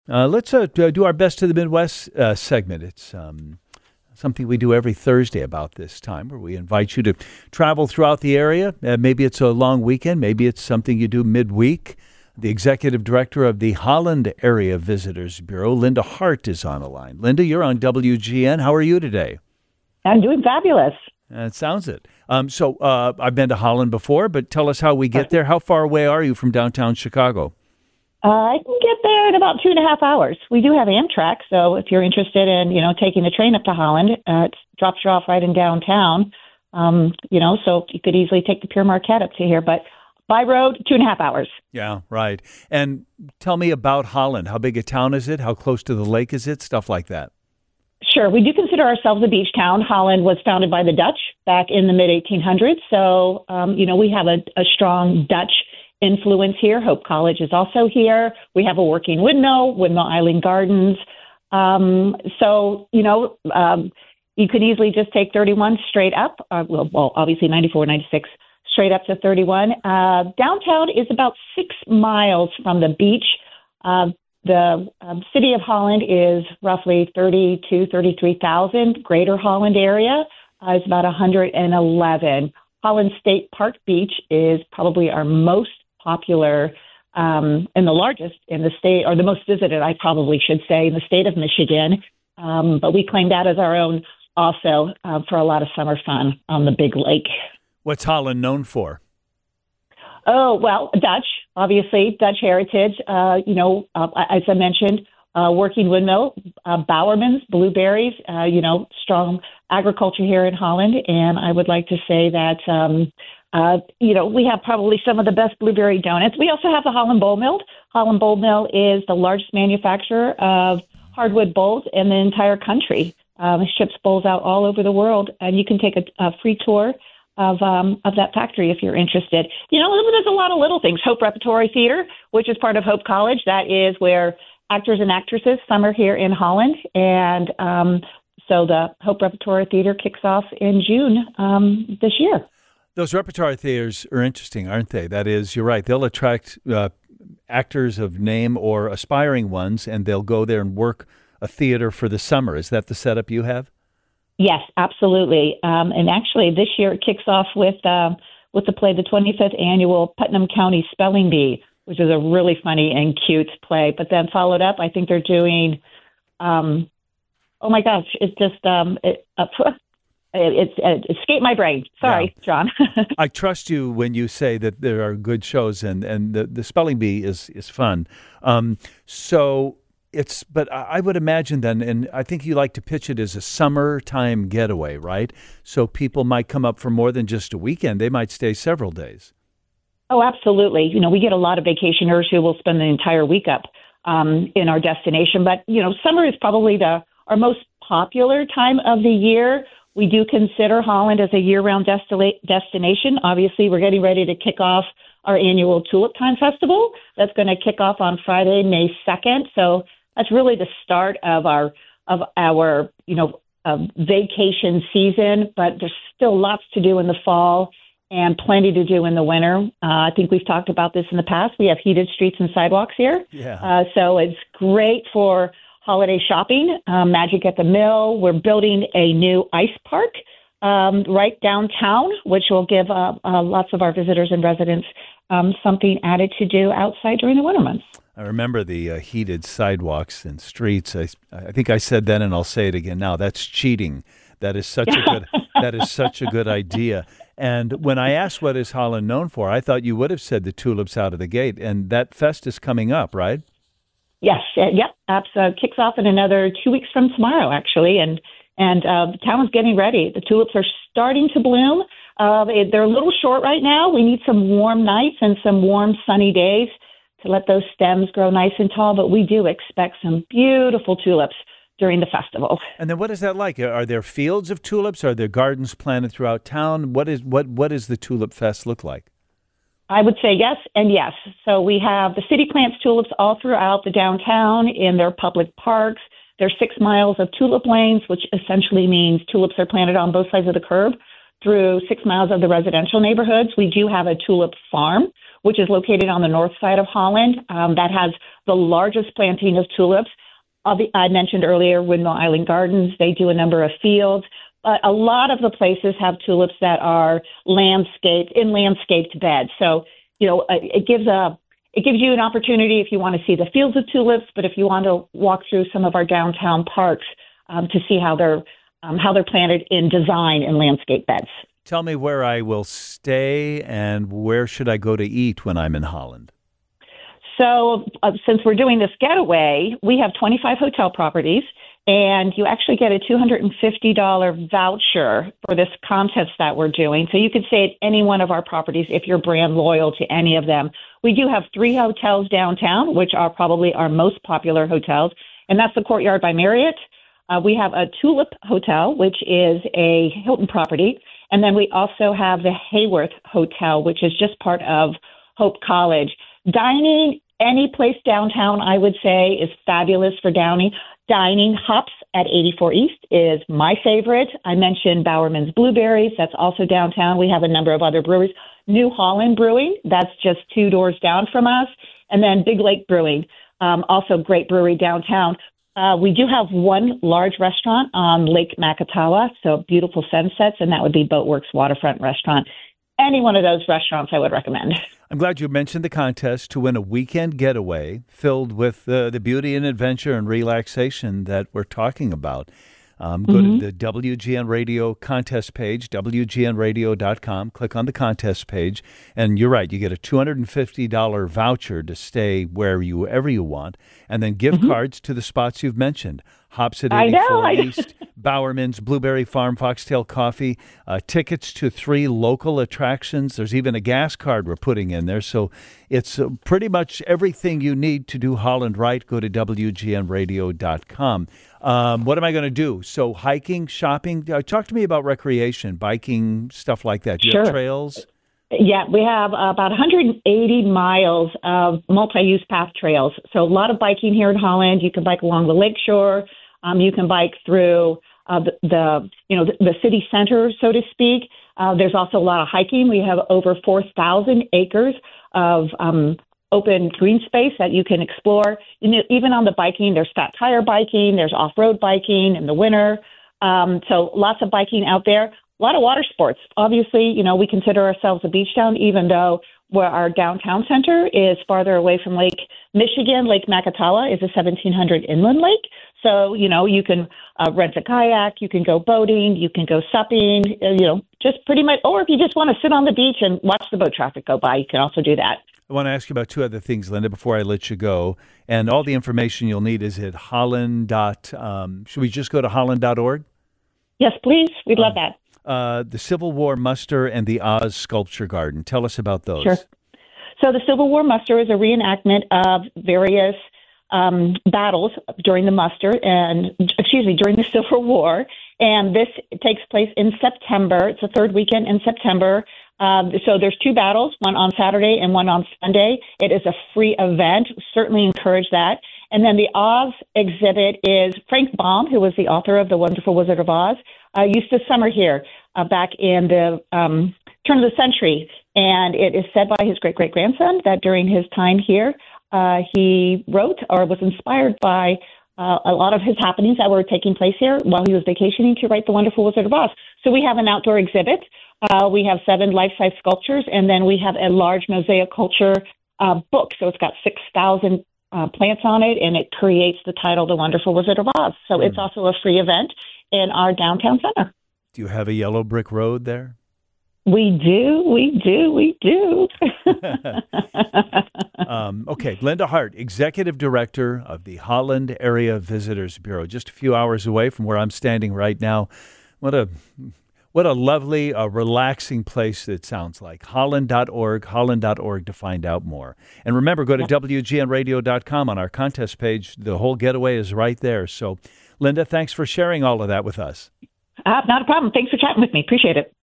Let's do our best to the Midwest segment. It's something we do every Thursday about this time, where we invite you to travel throughout the area. Maybe it's a long weekend, maybe it's something you do midweek. The executive director of the Holland Area Visitors Bureau, Linda Hart, is on the line. Linda, you're on WGN. How are you today? I'm doing fabulous. That sounds it. I've been to Holland before, but tell us how we get there. How far away are you from downtown Chicago? I can get there in about 2.5 hours. We do have Amtrak, so if you're interested in, taking the train up to Holland, it drops you off right in downtown. So you could easily take the Pure Marquette up to here, but by road, 2.5 hours. Yeah, right. And tell me about Holland. How big a town is it? How close to the lake is it? Stuff like that. Sure. We do consider ourselves a beach town. Holland was founded by the Dutch back in the mid-1800s. So, we have a strong Dutch influence here. Hope College is also here. We have a working Windmill Island Gardens. You could easily just take 31 straight up. Obviously 94, 96 straight up to 31. Downtown is about 6 miles from the beach. The city of Holland is roughly 33,000. Greater Holland area is about 111. Holland State Park Beach is probably our most popular and the largest in the state, or the most visited, I probably should say, in the state of Michigan. But we claim that as our own also for a lot of summer fun on the big lake. What's Holland known for? Oh, well, Dutch, obviously, Dutch heritage. As I mentioned, working windmill, Bowerman's, blueberries, strong agriculture here in Holland. And I would like to say that, we have probably some of the best blueberry donuts. We also have the Holland Bowl Mill. Holland Bowl Mill is the largest manufacturer of hardwood bowls in the entire country. It ships bowls out all over the world, and you can take a free tour of that factory if you're interested. There's a lot of little things. Hope Repertory Theater, which is part of Hope College, that is where actors and actresses summer here in Holland, and so the Hope Repertory Theater kicks off in June this year. Those repertory theaters are interesting, aren't they? That is, you're right. They'll attract actors of name or aspiring ones, and they'll go there and work a theater for the summer. Is that the setup you have? Yes, absolutely. And actually, this year it kicks off with the play, the 25th annual Putnam County Spelling Bee, which is a really funny and cute play. But then followed up, I think they're doing. Oh my gosh! It's just it escaped my brain. Sorry, yeah. John. I trust you when you say that there are good shows, and the Spelling Bee is fun. But I would imagine then, and I think you like to pitch it as a summertime getaway, right? So people might come up for more than just a weekend. They might stay several days. Oh, absolutely. We get a lot of vacationers who will spend the entire week up in our destination. But, summer is probably our most popular time of the year. We do consider Holland as a year-round destination. Obviously, we're getting ready to kick off our annual Tulip Time Festival. That's going to kick off on Friday, May 2nd. So that's really the start of our vacation season, but there's still lots to do in the fall and plenty to do in the winter. I think we've talked about this in the past. We have heated streets and sidewalks here. Yeah. So it's great for holiday shopping, Magic at the Mill. We're building a new ice park right downtown, which will give lots of our visitors and residents something added to do outside during the winter months. I remember the heated sidewalks and streets. I think I said then, and I'll say it again now. That's cheating. That is such a good idea. And when I asked what is Holland known for, I thought you would have said the tulips out of the gate. And that fest is coming up, right? Yes. Yep. Kicks off in another 2 weeks from tomorrow, actually, and the town is getting ready. The tulips are starting to bloom. They're a little short right now. We need some warm nights and some warm, sunny days to let those stems grow nice and tall, but we do expect some beautiful tulips during the festival. And then what is that like? Are there fields of tulips? Are there gardens planted throughout town? What is the Tulip Fest look like? I would say yes and yes. So we have the city plants tulips all throughout the downtown in their public parks. There's 6 miles of tulip lanes, which essentially means tulips are planted on both sides of the curb through 6 miles of the residential neighborhoods. We do have a tulip farm, which is located on the north side of Holland, that has the largest planting of tulips. I mentioned earlier Windmill Island Gardens. They do a number of fields. But a lot of the places have tulips that are landscaped beds. So, it gives you an opportunity if you want to see the fields of tulips, but if you want to walk through some of our downtown parks to see how they're planted in design and landscape beds. Tell me where I will stay and where should I go to eat when I'm in Holland? So since we're doing this getaway, we have 25 hotel properties, and you actually get a $250 voucher for this contest that we're doing. So you could stay at any one of our properties if you're brand loyal to any of them. We do have 3 hotels downtown, which are probably our most popular hotels, and that's the Courtyard by Marriott. We have a Tulip Hotel, which is a Hilton property, and then we also have the Hayworth Hotel, which is just part of Hope College. Dining any place downtown, I would say, is fabulous for dining. Hops at 84 East is my favorite. I mentioned Bowerman's Blueberries. That's also downtown. We have a number of other breweries. New Holland Brewing, that's just 2 doors down from us. And then Big Lake Brewing, also great brewery downtown. We do have one large restaurant on Lake Makatawa, so beautiful sunsets, and that would be Boatworks Waterfront Restaurant. Any one of those restaurants I would recommend. I'm glad you mentioned the contest to win a weekend getaway filled with the beauty and adventure and relaxation that we're talking about. Go to the WGN Radio contest page, WGNradio.com, click on the contest page, and you're right, you get a $250 voucher to stay wherever you want, and then gift cards to the spots you've mentioned. Hops at 84 East, Bowerman's Blueberry Farm, Foxtail Coffee, tickets to 3 local attractions. There's even a gas card we're putting in there. So it's pretty much everything you need to do Holland right. Go to WGNradio.com. What am I going to do? So hiking, shopping, talk to me about recreation, biking, stuff like that. Do you have trails? Yeah, we have about 180 miles of multi-use path trails. So a lot of biking here in Holland. You can bike along the lakeshore. You can bike through the city center, so to speak. There's also a lot of hiking. We have over 4,000 acres of open green space that you can explore. Even on the biking, there's fat tire biking. There's off-road biking in the winter. So lots of biking out there. A lot of water sports. Obviously, we consider ourselves a beach town, even though where our downtown center is farther away from Lake Michigan. Lake Makatawa is a 1,700 inland lake. So, you can rent a kayak, you can go boating, you can go supping, just pretty much, or if you just want to sit on the beach and watch the boat traffic go by, you can also do that. I want to ask you about 2 other things, Linda, before I let you go. And all the information you'll need is at Holland. Should we just go to holland.org? Yes, please. We'd love that. The Civil War Muster and the Oz Sculpture Garden. Tell us about those. Sure. So the Civil War Muster is a reenactment of various battles during the during the Civil War. And this takes place in September. It's the 3rd weekend in September. So there's 2 battles, one on Saturday and one on Sunday. It is a free event. Certainly encourage that. And then the Oz exhibit is Frank Baum, who was the author of The Wonderful Wizard of Oz, used to summer here back in the turn of the century. And it is said by his great-great-grandson that during his time here, he wrote or was inspired by a lot of his happenings that were taking place here while he was vacationing to write The Wonderful Wizard of Oz. So we have an outdoor exhibit. We have 7 life-size sculptures, and then we have a large mosaic culture book. So it's got 6,000 plants on it, and it creates the title The Wonderful Wizard of Oz. So it's also a free event in our downtown center. Do you have a yellow brick road there? We do. Okay, Linda Hart, Executive Director of the Holland Area Visitors Bureau, just a few hours away from where I'm standing right now. What a lovely, relaxing place it sounds like. Holland.org to find out more. And remember, go to WGNradio.com on our contest page. The whole getaway is right there. So, Linda, thanks for sharing all of that with us. Not a problem. Thanks for chatting with me. Appreciate it.